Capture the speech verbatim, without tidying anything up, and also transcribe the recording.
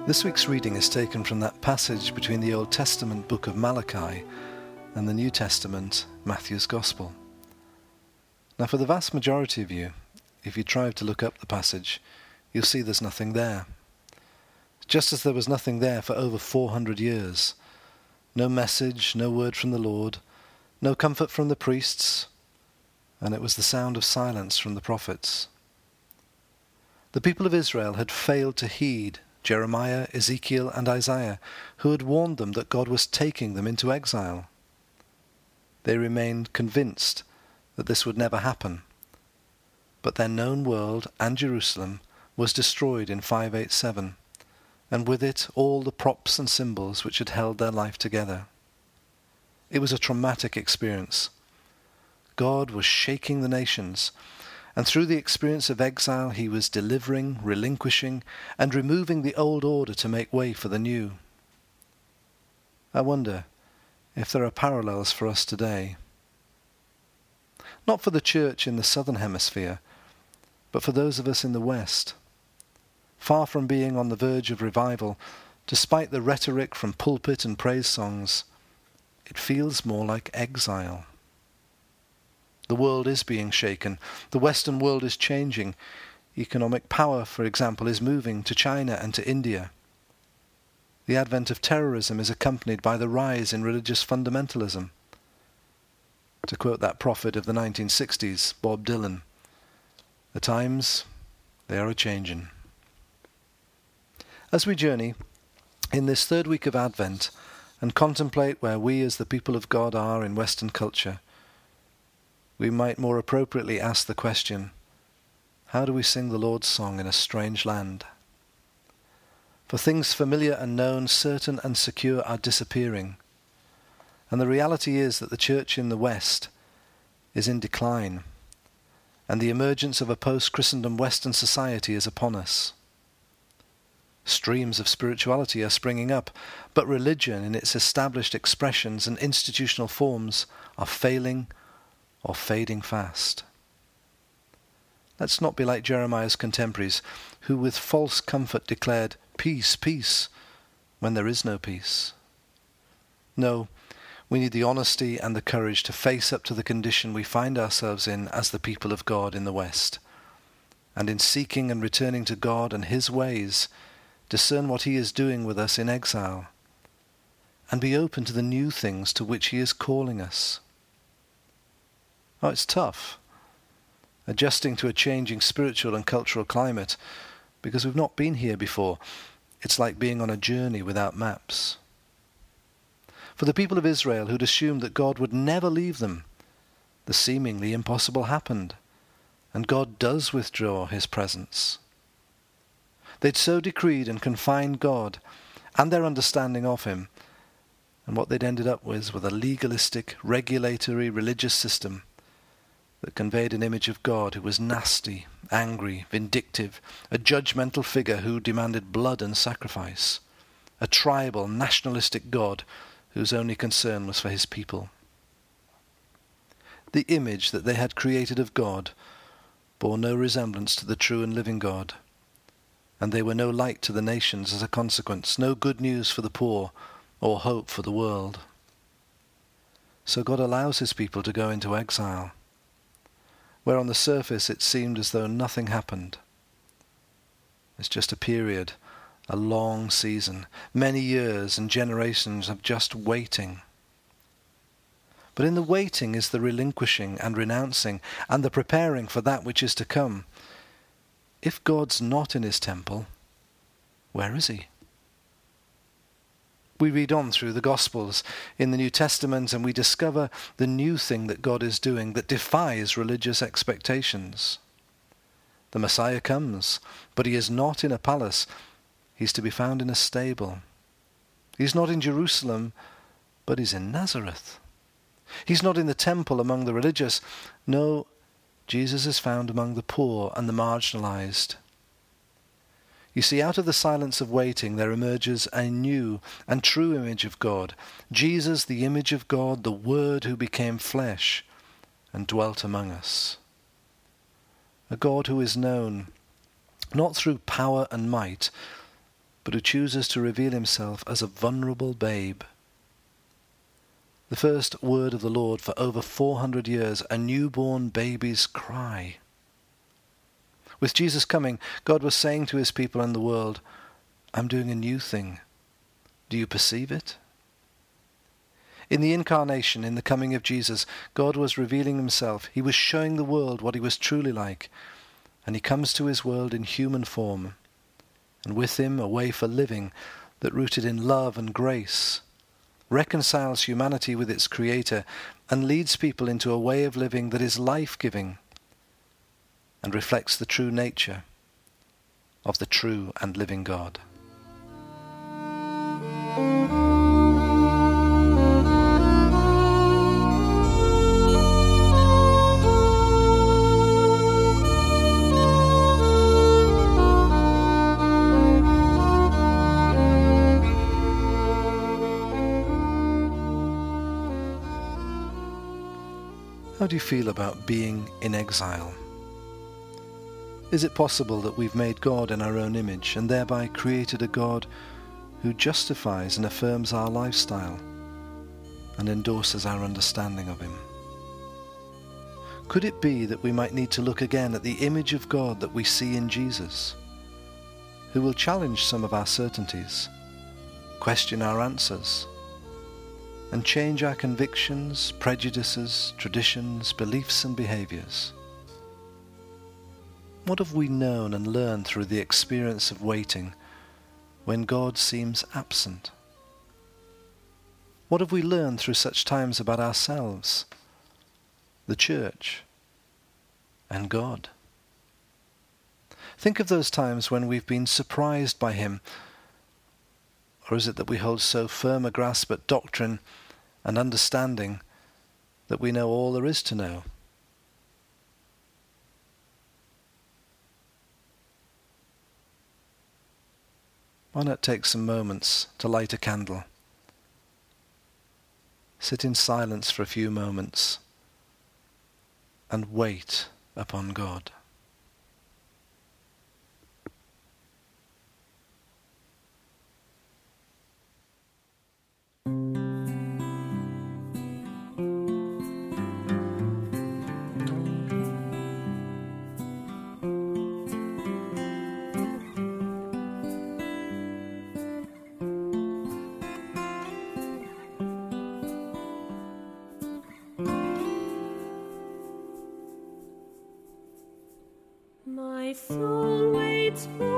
This week's reading is taken from that passage between the Old Testament book of Malachi and the New Testament, Matthew's Gospel. Now, for the vast majority of you, if you try to look up the passage, you'll see there's nothing there. Just as there was nothing there for over four hundred years. No message, no word from the Lord, no comfort from the priests, and it was the sound of silence from the prophets. The people of Israel had failed to heed Jeremiah, Ezekiel, and Isaiah, who had warned them that God was taking them into exile. They remained convinced that this would never happen. But their known world and Jerusalem was destroyed in five eighty-seven, and with it all the props and symbols which had held their life together. It was a traumatic experience. God was shaking the nations, and through the experience of exile he was delivering, relinquishing, and removing the old order to make way for the new. I wonder if there are parallels for us today. Not for the church in the southern hemisphere, but for those of us in the west. Far from being on the verge of revival, despite the rhetoric from pulpit and praise songs, it feels more like exile. The world is being shaken. The Western world is changing. Economic power, for example, is moving to China and to India. The advent of terrorism is accompanied by the rise in religious fundamentalism. To quote that prophet of the nineteen sixties, Bob Dylan, "The times, they are a-changin'." As we journey in this third week of Advent and contemplate where we as the people of God are in Western culture, we might more appropriately ask the question, how do we sing the Lord's song in a strange land? For things familiar and known, certain and secure are disappearing. And the reality is that the church in the West is in decline, and the emergence of a post-Christendom Western society is upon us. Streams of spirituality are springing up, but religion in its established expressions and institutional forms are failing or fading fast. Let's not be like Jeremiah's contemporaries, who with false comfort declared, "Peace, peace," when there is no peace. No, we need the honesty and the courage to face up to the condition we find ourselves in as the people of God in the West, and in seeking and returning to God and His ways, discern what He is doing with us in exile, and be open to the new things to which He is calling us. Oh, it's tough, adjusting to a changing spiritual and cultural climate, because we've not been here before. It's like being on a journey without maps. For the people of Israel who'd assumed that God would never leave them, the seemingly impossible happened, and God does withdraw His presence. They'd so decreed and confined God and their understanding of Him, and what they'd ended up with was a legalistic, regulatory, religious system that conveyed an image of God who was nasty, angry, vindictive, a judgmental figure who demanded blood and sacrifice, a tribal, nationalistic God whose only concern was for His people. The image that they had created of God bore no resemblance to the true and living God, and they were no light to the nations as a consequence, no good news for the poor or hope for the world. So God allows His people to go into exile, where on the surface it seemed as though nothing happened. It's just a period, a long season, many years and generations of just waiting. But in the waiting is the relinquishing and renouncing and the preparing for that which is to come. If God's not in His temple, where is He? We read on through the Gospels in the New Testament and we discover the new thing that God is doing that defies religious expectations. The Messiah comes, but He is not in a palace. He's to be found in a stable. He's not in Jerusalem, but He's in Nazareth. He's not in the temple among the religious. No, Jesus is found among the poor and the marginalized. You see, out of the silence of waiting there emerges a new and true image of God. Jesus, the image of God, the Word who became flesh and dwelt among us. A God who is known not through power and might, but who chooses to reveal himself as a vulnerable babe. The first word of the Lord for over four hundred years, a newborn baby's cry. With Jesus coming, God was saying to his people and the world, I'm doing a new thing. Do you perceive it? In the incarnation, in the coming of Jesus, God was revealing himself. He was showing the world what he was truly like. And he comes to his world in human form, and with him a way for living that rooted in love and grace, reconciles humanity with its Creator, and leads people into a way of living that is life-giving and reflects the true nature of the true and living God. How do you feel about being in exile? Is it possible that we've made God in our own image and thereby created a God who justifies and affirms our lifestyle and endorses our understanding of him? Could it be that we might need to look again at the image of God that we see in Jesus, who will challenge some of our certainties, question our answers, and change our convictions, prejudices, traditions, beliefs and behaviors? What have we known and learned through the experience of waiting when God seems absent? What have we learned through such times about ourselves, the church, and God? Think of those times when we've been surprised by him. Or is it that we hold so firm a grasp at doctrine and understanding that we know all there is to know? Why not take some moments to light a candle? Sit in silence for a few moments and wait upon God. My soul waits for